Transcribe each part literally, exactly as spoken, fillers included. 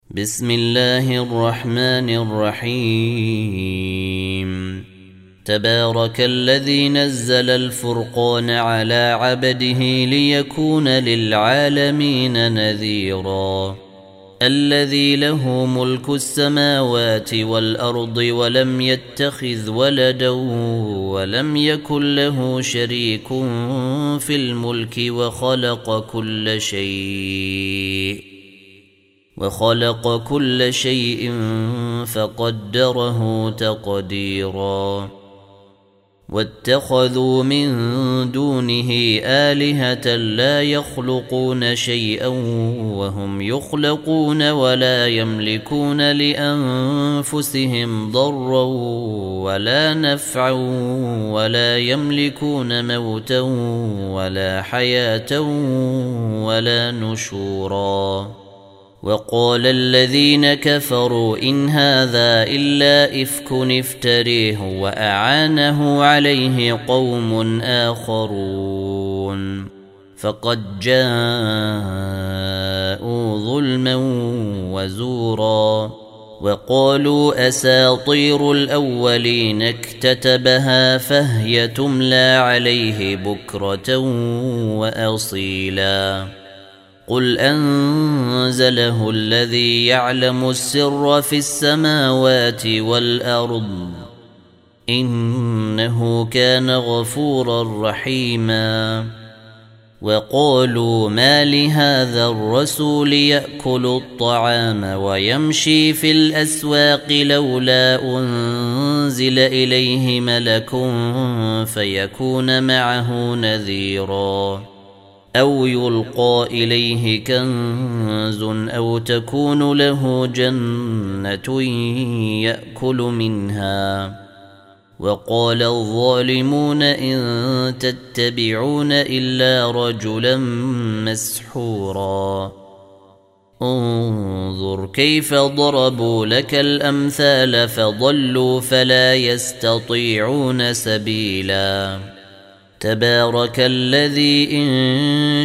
بسم الله الرحمن الرحيم. تبارك الذي نزل الفرقان على عبده ليكون للعالمين نذيرا. الذي له ملك السماوات والأرض ولم يتخذ ولدا ولم يكن له شريك في الملك وخلق كل شيء وخلق كل شيء فقدره تقديرا. واتخذوا من دونه آلهة لا يخلقون شيئا وهم يخلقون ولا يملكون لأنفسهم ضرا ولا نفعا ولا يملكون موتا ولا حياة ولا نشورا. وقال الذين كفروا إن هذا إلا إفك افتريه وأعانه عليه قوم آخرون فقد جاءوا ظلما وزورا. وقالوا أساطير الأولين اكتتبها فهي تملى عليه بكرة وأصيلا. قل أنزله الذي يعلم السر في السماوات والأرض إنه كان غفورا رحيما. وقالوا ما لهذا الرسول يأكل الطعام ويمشي في الأسواق لولا أنزل إليه ملك فيكون معه نذيرا أو يلقى إليه كنز أو تكون له جنة يأكل منها. وقال الظالمون إن تتبعون إلا رجلا مسحورا. انظر كيف ضربوا لك الأمثال فضلوا فلا يستطيعون سبيلا. تبارك الذي إن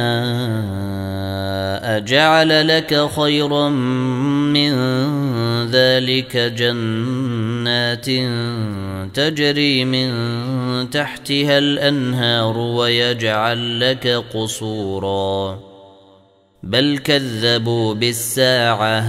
شاء جعل لك خيرا من ذلك جنات تجري من تحتها الأنهار ويجعل لك قصورا بل كذبوا بالساعة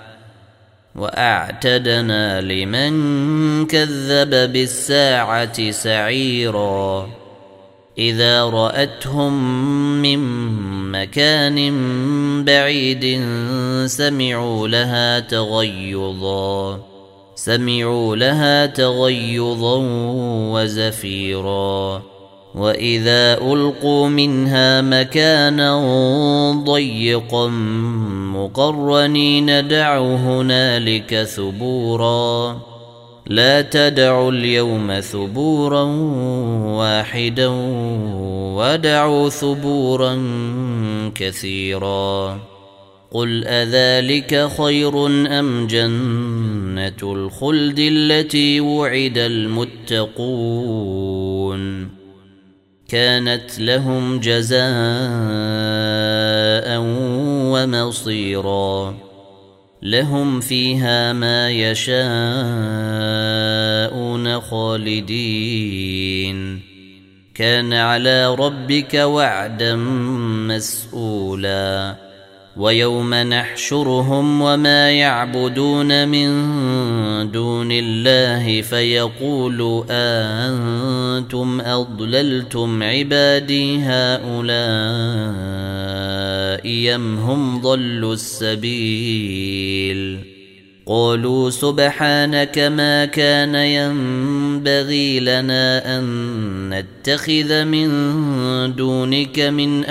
وأعتدنا لمن كذب بالساعة سعيرا. إذا رأتهم من مكان بعيد سمعوا لها تغيظا سمعوا لها تغيظا وزفيرا. وإذا ألقوا منها مكانا ضيقا مقرنين دعوا هنالك ثبورا. لا تدعوا اليوم ثبورا واحدا ودعوا ثبورا كثيرا. قل أذلك خير أم جنة الخلد التي وعد المتقون كانت لهم جزاء ومصيرا. لهم فيها ما يشاءون خالدين كان على ربك وعدا مسؤولا. ويوم نحشرهم وما يعبدون من دون الله فيقول أأنتم أضللتم عبادي هؤلاء أم هم ضلوا السبيل. قالوا سبحانك ما كان ينبغي لنا أن نتخذ من دونك من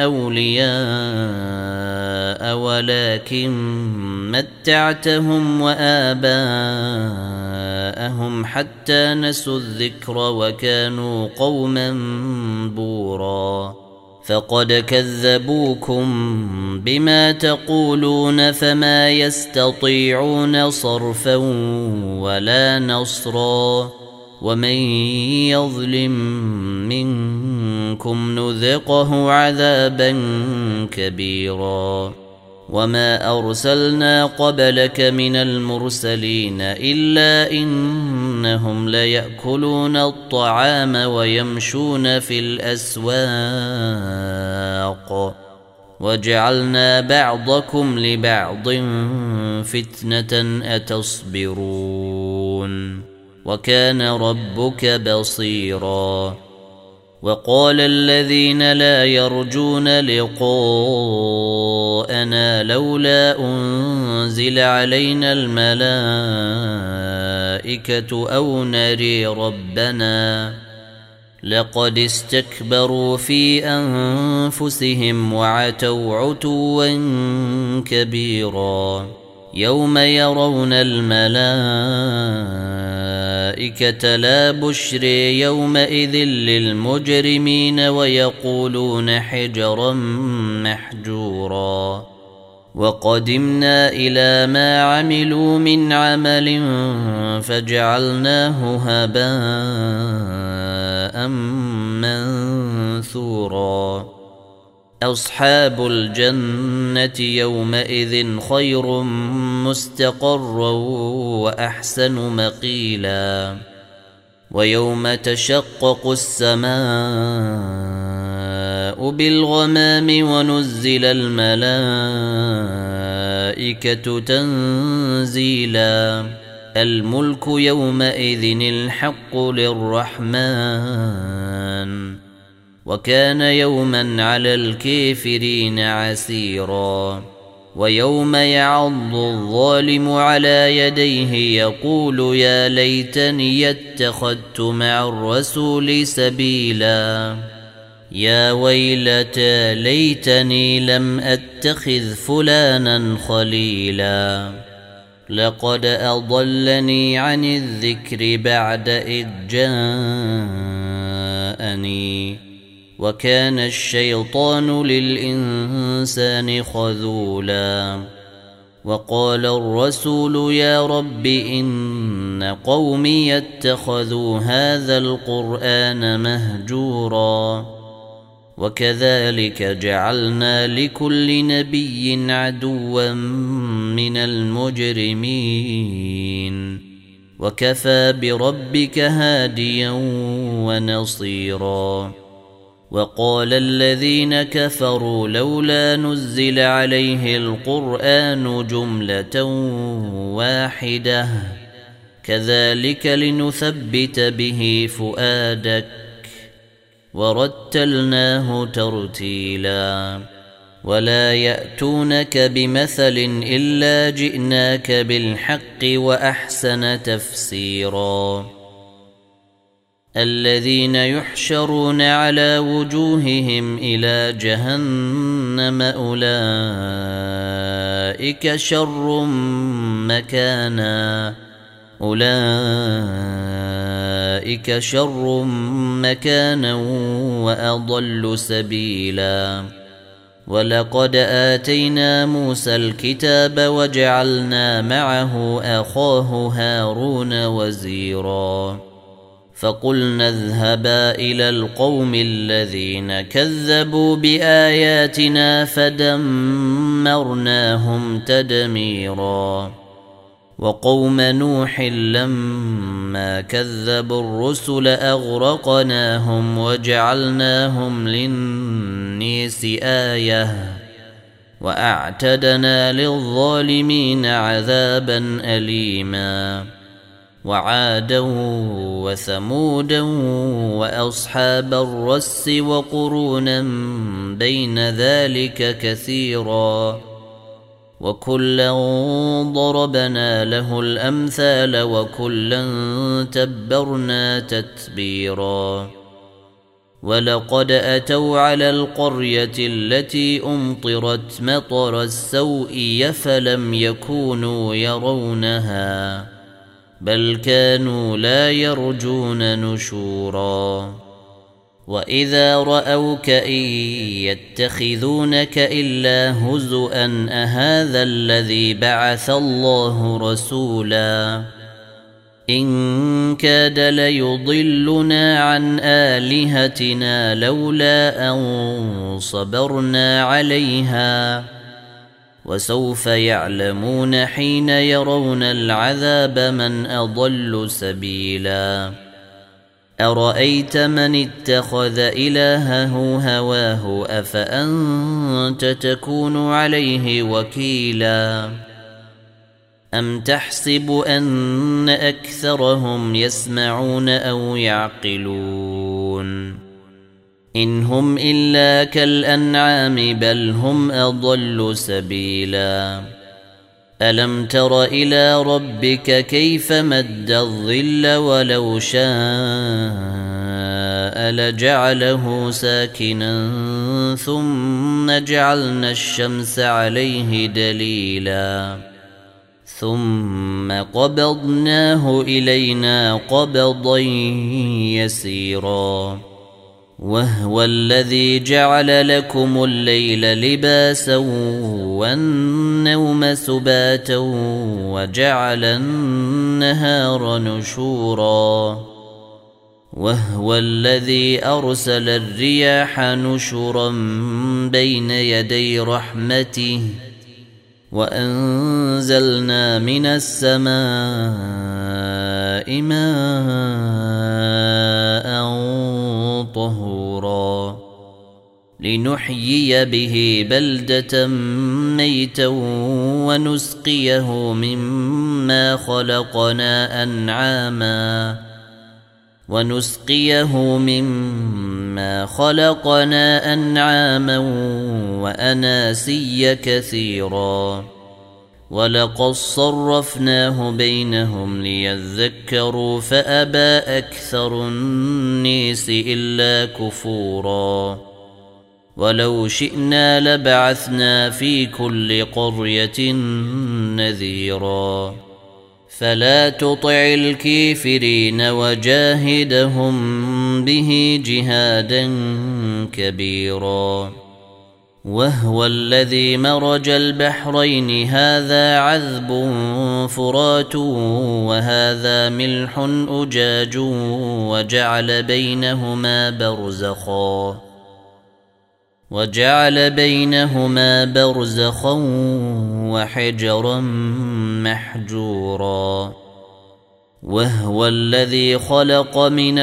أولياء ولكن متعتهم وآباءهم حتى نسوا الذكر وكانوا قوما بورا. فقد كذبوكم بما تقولون فما يستطيعون صرفا ولا نصرا. ومن يظلم منكم نذقه عذابا كبيرا. وما أرسلنا قبلك من المرسلين إلا إنهم ليأكلون الطعام ويمشون في الأسواق وجعلنا بعضكم لبعض فتنة أتصبرون وكان ربك بصيرا. وقال الذين لا يرجون لقاءنا لولا أنزل علينا الملائكة أو نري ربنا لقد استكبروا في أنفسهم وعتوا عتوا كبيرا. يوم يرون الملائكة لا بشر يومئذ للمجرمين ويقولون حجرا محجورا. وقدمنا إلى ما عملوا من عمل فجعلناه هباء منثورا. أصحاب الجنة يومئذ خير مستقرا وأحسن مقيلا. ويوم تشقق السماء بالغمام ونزل الملائكة تنزيلا. الملك يومئذ الحق للرحمن وكان يوما على الكافرين عسيرا. ويوم يعض الظالم على يديه يقول يا ليتني اتخذت مع الرسول سبيلا. يا ويلتى ليتني لم أتخذ فلانا خليلا لقد أضلني عن الذكر بعد إذ جاءني وكان الشيطان للإنسان خذولا. وقال الرسول يا رب إن قومي اتخذوا هذا القرآن مهجورا. وكذلك جعلنا لكل نبي عدوا من المجرمين وكفى بربك هاديا ونصيرا. وقال الذين كفروا لولا نزل عليه القرآن جملة واحدة كذلك لنثبت به فؤادك ورتلناه ترتيلا. ولا يأتونك بمثل إلا جئناك بالحق وأحسن تفسيرا. الذين يحشرون على وجوههم إلى جهنم أولئك شر مكانا أولئك شر مكانا وأضل سبيلا. ولقد آتينا موسى الكتاب وجعلنا معه أخاه هارون وزيرا. فقلنا اذهبا إلى القوم الذين كذبوا بآياتنا فدمرناهم تدميرا. وقوم نوح لما كذبوا الرسل أغرقناهم وجعلناهم للناس آية وأعتدنا للظالمين عذابا أليما. وعادا وثمودا وأصحاب الرس وقرونا بين ذلك كثيرا وكلا ضربنا له الأمثال وكلا تبرنا تتبيرا. ولقد أتوا على القرية التي أمطرت مطر السوء فلم يكونوا يرونها بل كانوا لا يرجون نشورا. وإذا رأوك إن يتخذونك إلا هزؤا أهذا الذي بعث الله رسولا إن كاد ليضلنا عن آلهتنا لولا أن صبرنا عليها وسوف يعلمون حين يرون العذاب من أضل سبيلا أرأيت من اتخذ إلهه هواه أفأنت تكون عليه وكيلا أم تحسب أن أكثرهم يسمعون أو يعقلون إن هم إلا كالأنعام بل هم أضل سبيلا ألم تر إلى ربك كيف مد الظل ولو شاء لجعله ساكنا ثم جعلنا الشمس عليه دليلا ثم قبضناه إلينا قبضا يسيرا وهو الذي جعل لكم الليل لباسا والنوم سباتا وجعل النهار نشورا وهو الذي أرسل الرياح نشرا بين يدي رحمته وأنزلنا من السماء ماء طهورا لنحيي به بلدة ميتا ونسقيه مما خلقنا أنعاما ونسقيه مما خلقنا أنعاما وأناسيا كثيرا ولقد صرفناه بينهم ليذكروا فأبى أكثر الناس إلا كفورا ولو شئنا لبعثنا في كل قرية نذيرا فلا تطع الكافرين وجاهدهم به جهادا كبيرا وهو الذي مرج البحرين هذا عذب فرات وهذا ملح أجاج وجعل بينهما برزخا وجعل بينهما برزخا وحجرا محجورا وهو الذي خلق من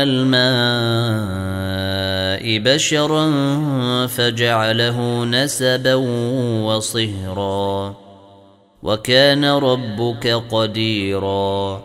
الماء بشرا فجعله نسبا وصهرا وكان ربك قديرا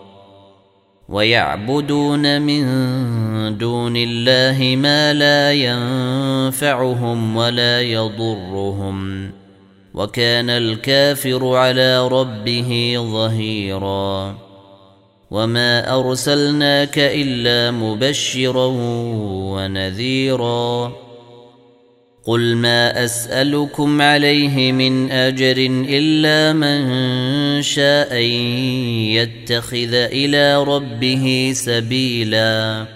ويعبدون من دون الله ما لا ينفعهم ولا يضرهم وكان الكافر على ربه ظهيرا وما أرسلناك إلا مبشرا ونذيرا قل ما أسألكم عليه من أجر إلا من شاء يتخذ إلى ربه سبيلا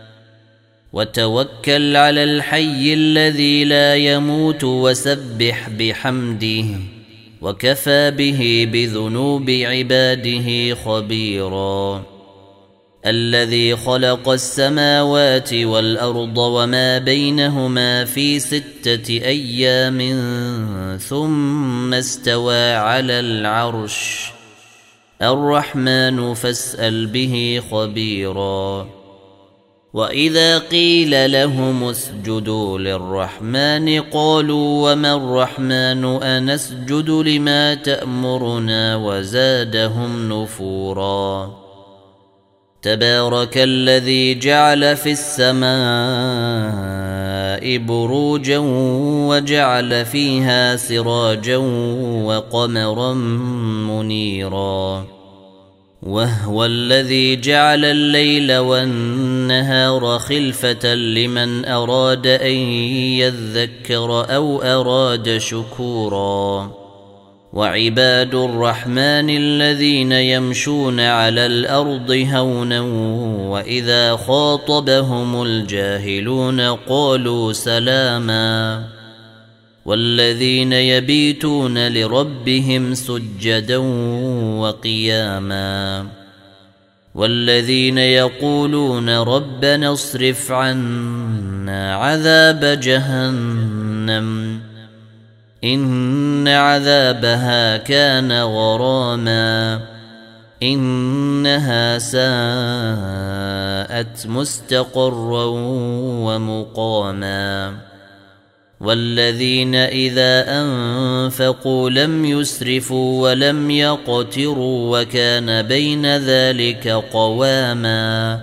وتوكل على الحي الذي لا يموت وسبح بحمده وكفى به بذنوب عباده خبيرا الذي خلق السماوات والأرض وما بينهما في ستة أيام ثم استوى على العرش الرحمن فاسأل به خبيرا وإذا قيل لهم اسجدوا للرحمن قالوا وما الرحمن أنسجد لما تأمرنا وزادهم نفورا تبارك الذي جعل في السماء بروجا وجعل فيها سراجا وقمرا منيرا وهو الذي جعل الليل والنهار خلفة لمن أراد أن يذكر أو أراد شكورا وعباد الرحمن الذين يمشون على الأرض هونا وإذا خاطبهم الجاهلون قالوا سلاما والذين يبيتون لربهم سجدا وقياما والذين يقولون ربنا اصرف عنا عذاب جهنم إن عذابها كان غراما إنها ساءت مستقرا ومقاما والذين إذا أنفقوا لم يسرفوا ولم يقتروا وكان بين ذلك قواما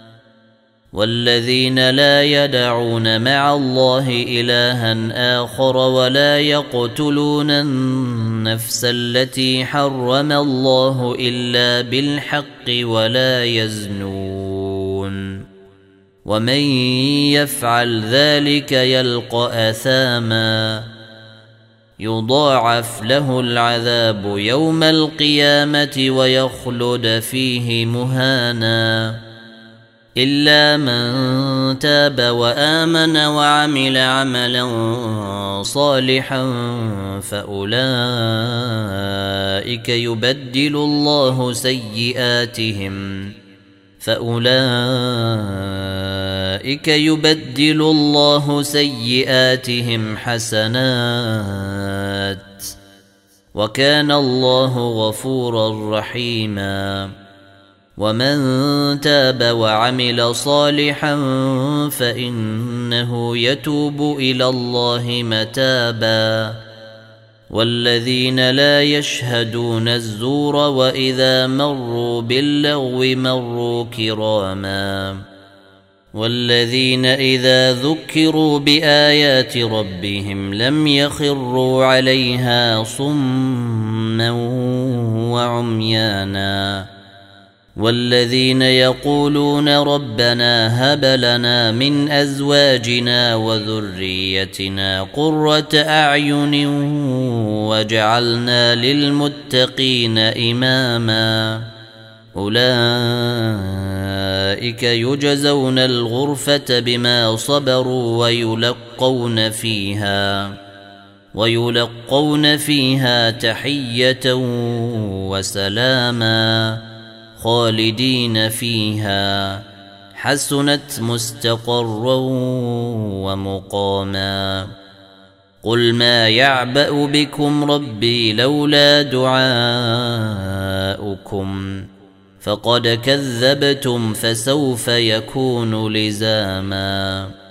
والذين لا يدعون مع الله إلها آخر ولا يقتلون النفس التي حرم الله إلا بالحق ولا يزنون ومن يفعل ذلك يلقى أثاما يضاعف له العذاب يوم القيامة ويخلد فيه مهانا إلا من تاب وآمن وعمل عملا صالحا فأولئك يبدل الله سيئاتهم فأولئك يبدل الله سيئاتهم حسنات وكان الله غفورا رحيما ومن تاب وعمل صالحا فإنه يتوب إلى الله متابا والذين لا يشهدون الزور وإذا مروا باللغو مروا كراما والذين إذا ذكروا بآيات ربهم لم يخروا عليها صما وعميانا والذين يقولون ربنا هب لنا من أزواجنا وذريتنا قرة أعين واجعلنا للمتقين إماما أولئك يجزون الغرفة بما صبروا ويلقون فيها ويلقون فيها تحية وسلاما خالدين فيها حسنت مستقرا ومقاما قل ما يعبأ بكم ربي لولا دعاؤكم فقد كذبتم فسوف يكون لزاما